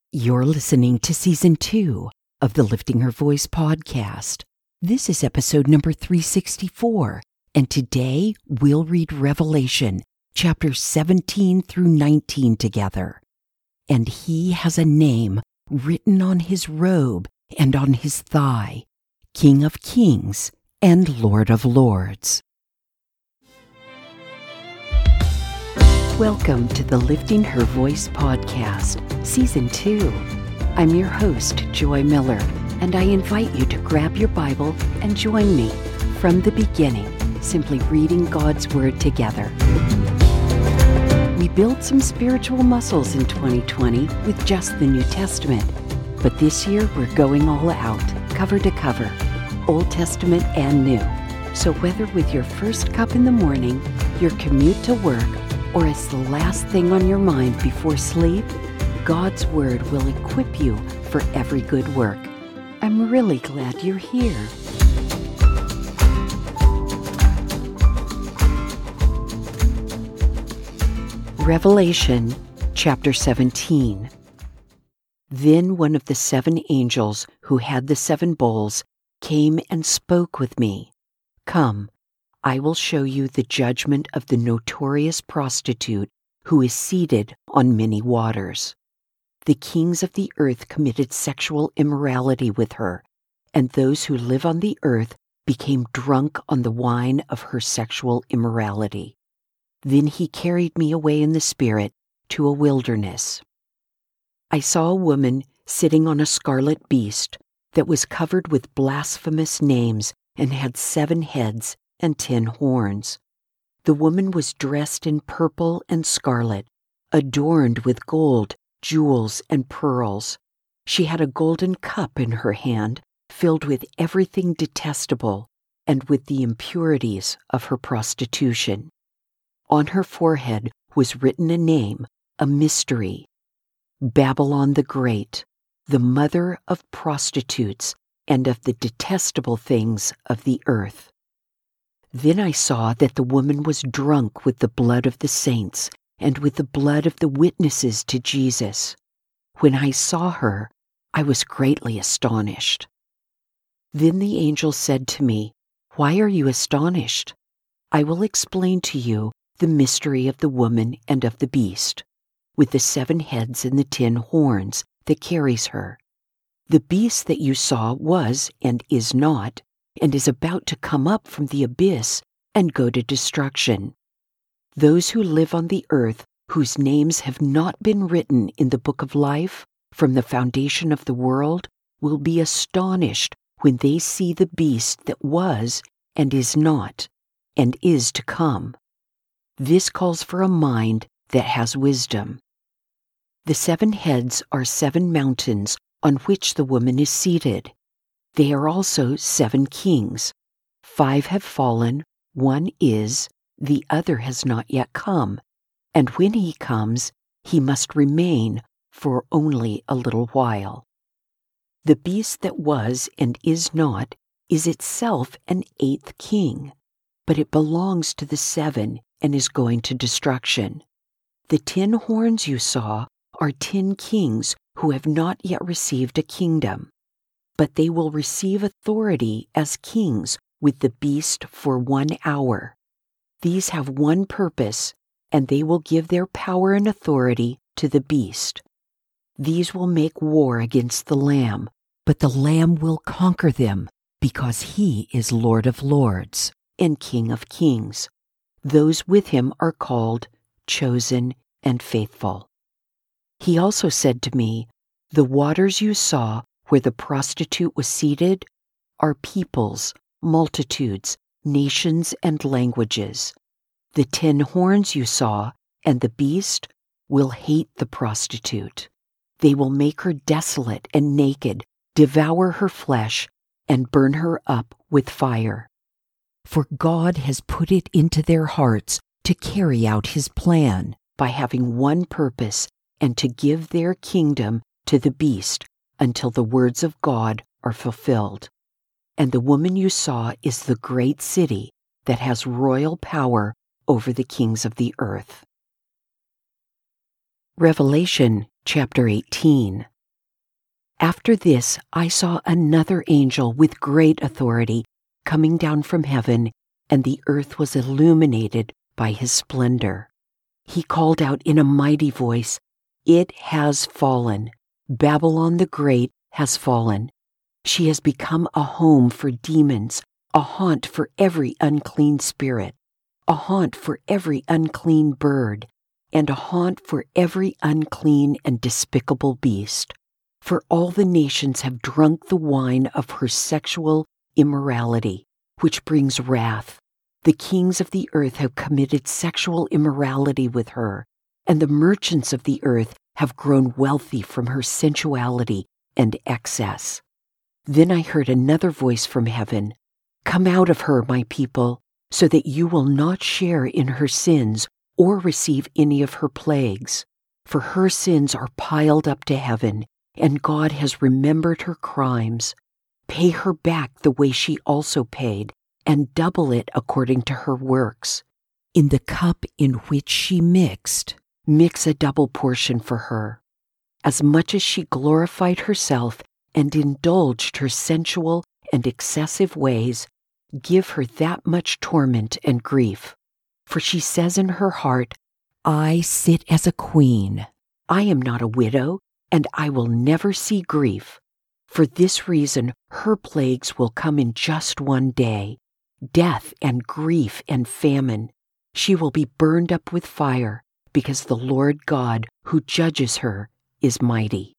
You're listening to Season 2 of the Lifting Her Voice podcast. This is episode number 364, and today we'll read Revelation chapters 17 through 19 together. And he has a name written on his robe and on his thigh, King of Kings and Lord of Lords. Welcome to the Lifting Her Voice podcast, Season 2. I'm your host, Joy Miller, and I invite you to grab your Bible and join me from the beginning, simply reading God's Word together. We built some spiritual muscles in 2020 with just the New Testament, but this year we're going all out, cover to cover, Old Testament and New. So whether with your first cup in the morning, your commute to work, or as the last thing on your mind before sleep, God's Word will equip you for every good work. I'm really glad you're here. Revelation chapter 17. Then one of the 7 angels who had the 7 bowls came and spoke with me. Come, I will show you the judgment of the notorious prostitute who is seated on many waters. The kings of the earth committed sexual immorality with her, and those who live on the earth became drunk on the wine of her sexual immorality. Then he carried me away in the spirit to a wilderness. I saw a woman sitting on a scarlet beast that was covered with blasphemous names and had 7 heads and 10 horns. The woman was dressed in purple and scarlet, adorned with gold, jewels, and pearls. She had a golden cup in her hand, filled with everything detestable and with the impurities of her prostitution. On her forehead was written a name, a mystery: Babylon the Great, the mother of prostitutes and of the detestable things of the earth. Then I saw that the woman was drunk with the blood of the saints and with the blood of the witnesses to Jesus. When I saw her, I was greatly astonished. Then the angel said to me, "Why are you astonished? I will explain to you the mystery of the woman and of the beast, with the 7 heads and the 10 horns that carries her. The beast that you saw was and is not, and is about to come up from the abyss and go to destruction. Those who live on the earth, whose names have not been written in the book of life from the foundation of the world, will be astonished when they see the beast that was and is not, and is to come. This calls for a mind that has wisdom. The 7 heads are 7 mountains on which the woman is seated. They are also 7 kings. 5 have fallen, 1 is, the other has not yet come, and when he comes, he must remain for only a little while. The beast that was and is not is itself an 8th king, but it belongs to the 7 and is going to destruction. The 10 horns you saw are 10 kings who have not yet received a kingdom, but they will receive authority as kings with the beast for 1 hour. These have one purpose, and they will give their power and authority to the beast. These will make war against the Lamb, but the Lamb will conquer them, because he is Lord of Lords and King of Kings. Those with him are called, chosen, and faithful. He also said to me, "The waters you saw where the prostitute was seated are peoples, multitudes, nations, and languages. The 10 horns you saw and the beast will hate the prostitute. They will make her desolate and naked, devour her flesh, and burn her up with fire. For God has put it into their hearts to carry out his plan by having one purpose and to give their kingdom to the beast until the words of God are fulfilled. And the woman you saw is the great city that has royal power over the kings of the earth." Revelation chapter 18. After this, I saw another angel with great authority coming down from heaven, and the earth was illuminated by his splendor. He called out in a mighty voice, "It has fallen. Babylon the Great has fallen. She has become a home for demons, a haunt for every unclean spirit, a haunt for every unclean bird, and a haunt for every unclean and despicable beast. For all the nations have drunk the wine of her sexual immorality, which brings wrath. The kings of the earth have committed sexual immorality with her, and the merchants of the earth have grown wealthy from her sensuality and excess." Then I heard another voice from heaven, "Come out of her, my people, so that you will not share in her sins or receive any of her plagues. For her sins are piled up to heaven, and God has remembered her crimes. Pay her back the way she also paid, and double it according to her works. In the cup in which she mix a double portion for her. As much as she glorified herself and indulged her sensual and excessive ways, give her that much torment and grief. For she says in her heart, 'I sit as a queen. I am not a widow, and I will never see grief.' For this reason her plagues will come in just one day, death and grief and famine. She will be burned up with fire, because the Lord God who judges her is mighty.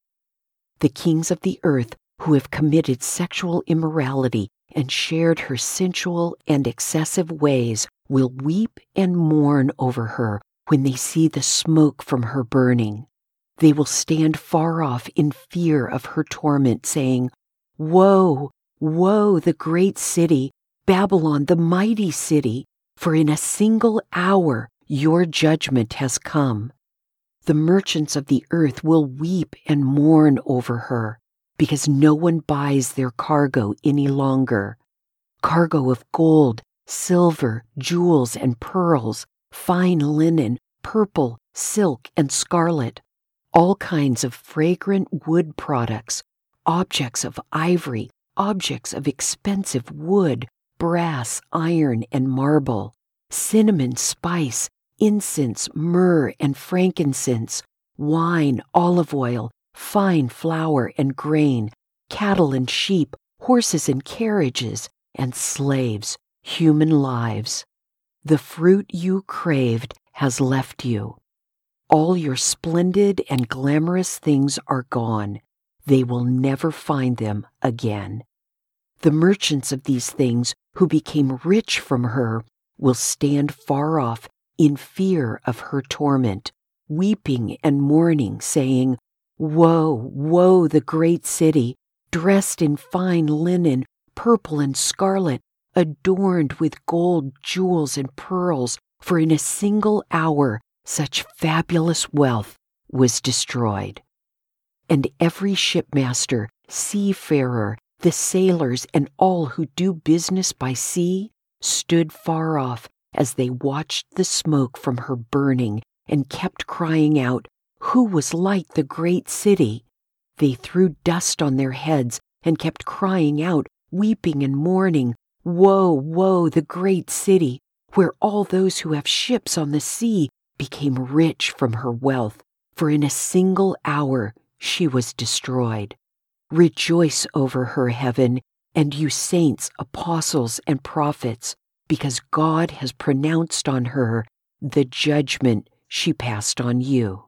The kings of the earth who have committed sexual immorality and shared her sensual and excessive ways will weep and mourn over her when they see the smoke from her burning. They will stand far off in fear of her torment, saying, 'Woe, woe, the great city, Babylon, the mighty city, for in a single hour your judgment has come.' The merchants of the earth will weep and mourn over her, because no one buys their cargo any longer. Cargo of gold, silver, jewels, and pearls, fine linen, purple, silk, and scarlet, all kinds of fragrant wood products, objects of ivory, objects of expensive wood, brass, iron, and marble, cinnamon, spice, incense, myrrh, and frankincense, wine, olive oil, fine flour and grain, cattle and sheep, horses and carriages, and slaves, human lives. The fruit you craved has left you. All your splendid and glamorous things are gone. They will never find them again. The merchants of these things who became rich from her will stand far off in fear of her torment, weeping and mourning, saying, 'Woe, woe, the great city, dressed in fine linen, purple and scarlet, adorned with gold, jewels, and pearls, for in a single hour such fabulous wealth was destroyed.' And every shipmaster, seafarer, the sailors, and all who do business by sea stood far off as they watched the smoke from her burning and kept crying out, 'Who was like the great city?' They threw dust on their heads and kept crying out, weeping and mourning, 'Woe, woe, the great city, where all those who have ships on the sea became rich from her wealth, for in a single hour she was destroyed. Rejoice over her, heaven, and you saints, apostles, and prophets, because God has pronounced on her the judgment she passed on you."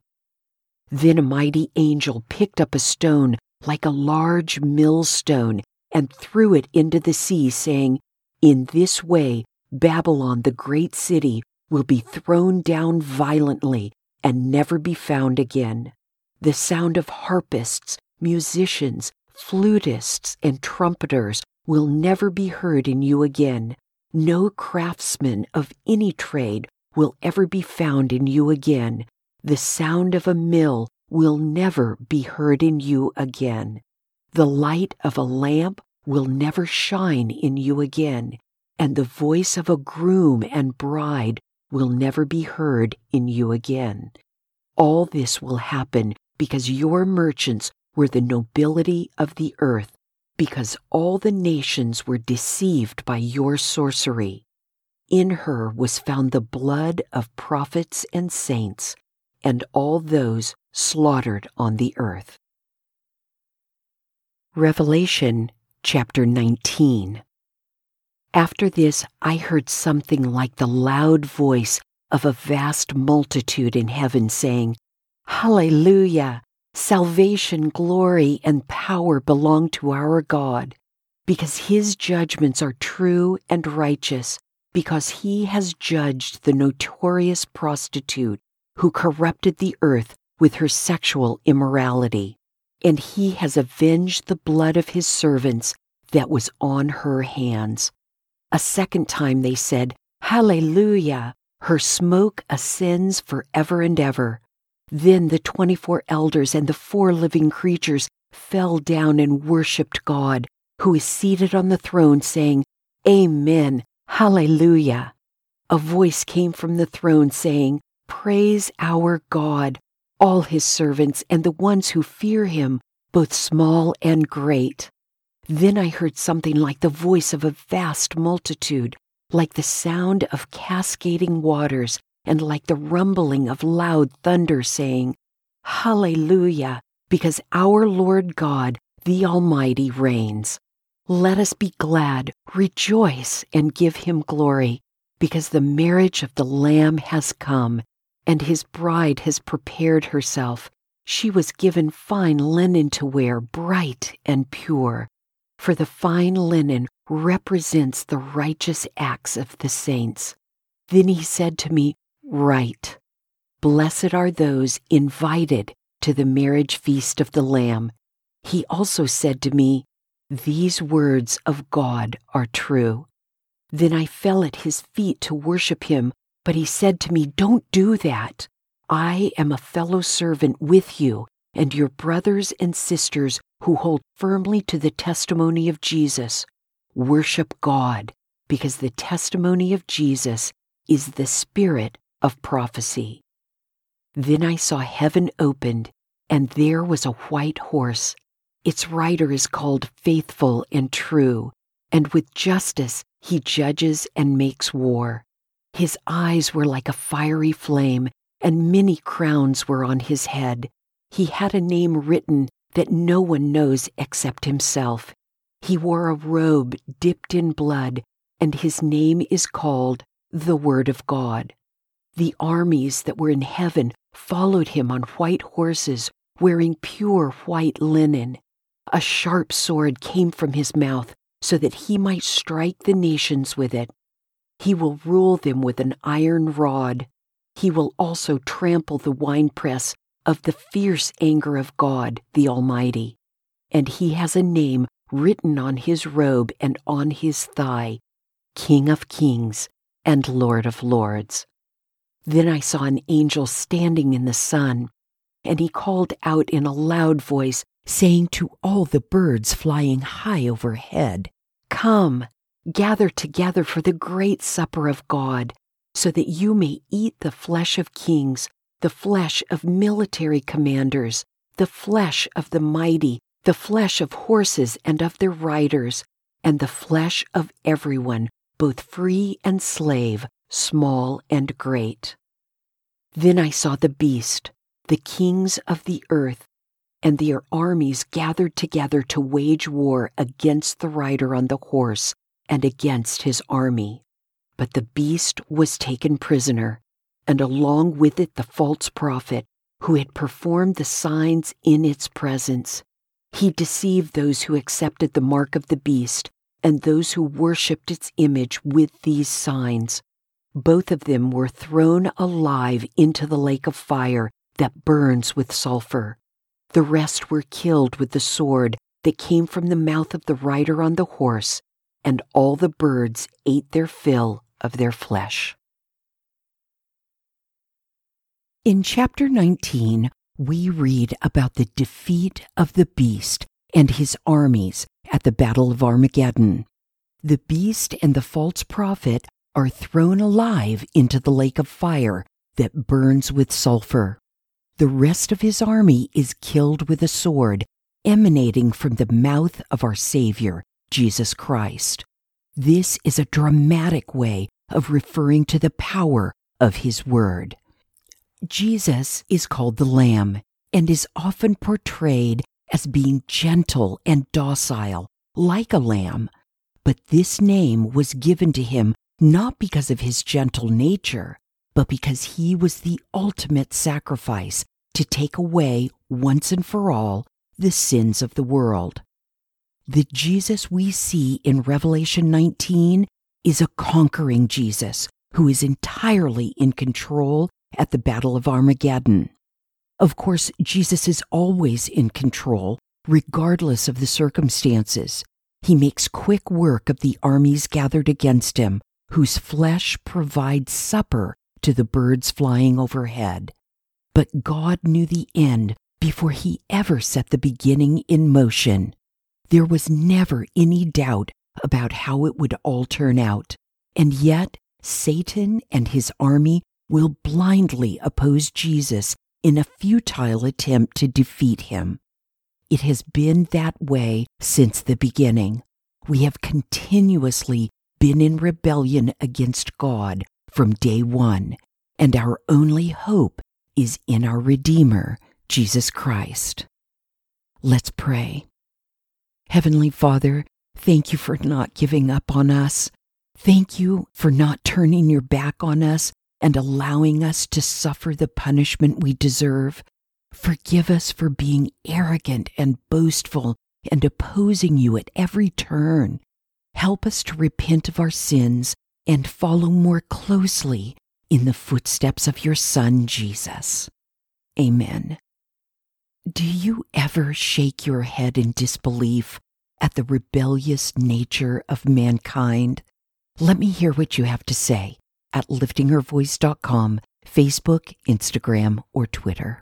Then a mighty angel picked up a stone like a large millstone and threw it into the sea, saying, "In this way Babylon, the great city, will be thrown down violently and never be found again. The sound of harpists, musicians, flutists, and trumpeters will never be heard in you again. No craftsman of any trade will ever be found in you again. The sound of a mill will never be heard in you again. The light of a lamp will never shine in you again, and the voice of a groom and bride will never be heard in you again. All this will happen because your merchants were the nobility of the earth, because all the nations were deceived by your sorcery. In her was found the blood of prophets and saints, and all those slaughtered on the earth. Revelation chapter 19. After this, I heard something like the loud voice of a vast multitude in heaven saying, Hallelujah! Salvation, glory, and power belong to our God, because his judgments are true and righteous, because he has judged the notorious prostitute who corrupted the earth with her sexual immorality, and he has avenged the blood of his servants that was on her hands. A second time they said, Hallelujah! Her smoke ascends forever and ever. Then the 24 elders and the 4 living creatures fell down and worshipped God, who is seated on the throne, saying, Amen, Hallelujah. A voice came from the throne saying, Praise our God, all his servants and the ones who fear him, both small and great. Then I heard something like the voice of a vast multitude, like the sound of cascading waters, and like the rumbling of loud thunder, saying, Hallelujah, because our Lord God, the Almighty, reigns. Let us be glad, rejoice, and give him glory, because the marriage of the Lamb has come, and his bride has prepared herself. She was given fine linen to wear, bright and pure, for the fine linen represents the righteous acts of the saints. Then he said to me, Write, Blessed are those invited to the marriage feast of the Lamb. He also said to me, These words of God are true. Then I fell at his feet to worship him, but he said to me, Don't do that. I am a fellow servant with you and your brothers and sisters who hold firmly to the testimony of Jesus. Worship God, because the testimony of Jesus is the spirit of prophecy. Then I saw heaven opened, and there was a white horse. Its rider is called Faithful and True, and with justice he judges and makes war. His eyes were like a fiery flame, and many crowns were on his head. He had a name written that no one knows except himself. He wore a robe dipped in blood, and his name is called the Word of God. The armies that were in heaven followed him on white horses, wearing pure white linen. A sharp sword came from his mouth, so that he might strike the nations with it. He will rule them with an iron rod. He will also trample the winepress of the fierce anger of God, the Almighty. And he has a name written on his robe and on his thigh, King of Kings and Lord of Lords. Then I saw an angel standing in the sun, and he called out in a loud voice, saying to all the birds flying high overhead, Come, gather together for the great supper of God, so that you may eat the flesh of kings, the flesh of military commanders, the flesh of the mighty, the flesh of horses and of their riders, and the flesh of everyone, both free and slave, small and great. Then I saw the beast, the kings of the earth, and their armies gathered together to wage war against the rider on the horse and against his army. But the beast was taken prisoner, and along with it the false prophet, who had performed the signs in its presence. He deceived those who accepted the mark of the beast and those who worshipped its image with these signs. Both of them were thrown alive into the lake of fire that burns with sulfur. The rest were killed with the sword that came from the mouth of the rider on the horse, and all the birds ate their fill of their flesh. In chapter 19, we read about the defeat of the beast and his armies at the Battle of Armageddon. The beast and the false prophet are thrown alive into the lake of fire that burns with sulfur. The rest of his army is killed with a sword emanating from the mouth of our Savior, Jesus Christ. This is a dramatic way of referring to the power of His Word. Jesus is called the Lamb and is often portrayed as being gentle and docile, like a lamb. But this name was given to Him not because of His gentle nature, but because He was the ultimate sacrifice to take away, once and for all, the sins of the world. The Jesus we see in Revelation 19 is a conquering Jesus who is entirely in control at the Battle of Armageddon. Of course, Jesus is always in control, regardless of the circumstances. He makes quick work of the armies gathered against Him, whose flesh provides supper to the birds flying overhead. But God knew the end before He ever set the beginning in motion. There was never any doubt about how it would all turn out, and yet Satan and his army will blindly oppose Jesus in a futile attempt to defeat Him. It has been that way since the beginning. We have continuously been in rebellion against God from day one, and our only hope is in our Redeemer, Jesus Christ. Let's pray. Heavenly Father, thank You for not giving up on us. Thank You for not turning Your back on us and allowing us to suffer the punishment we deserve. Forgive us for being arrogant and boastful and opposing You at every turn. Help us to repent of our sins and follow more closely in the footsteps of Your Son, Jesus. Amen. Do you ever shake your head in disbelief at the rebellious nature of mankind? Let me hear what you have to say at liftinghervoice.com, Facebook, Instagram, or Twitter.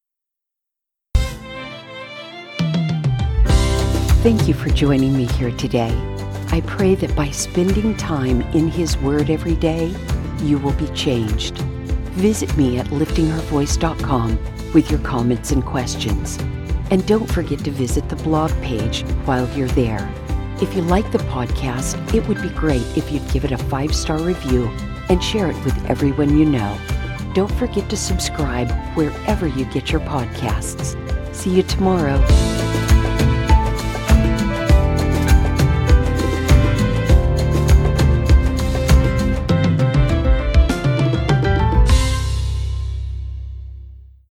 Thank you for joining me here today. I pray that by spending time in His Word every day, you will be changed. Visit me at liftinghervoice.com with your comments and questions. And don't forget to visit the blog page while you're there. If you like the podcast, it would be great if you'd give it a 5-star review and share it with everyone you know. Don't forget to subscribe wherever you get your podcasts. See you tomorrow.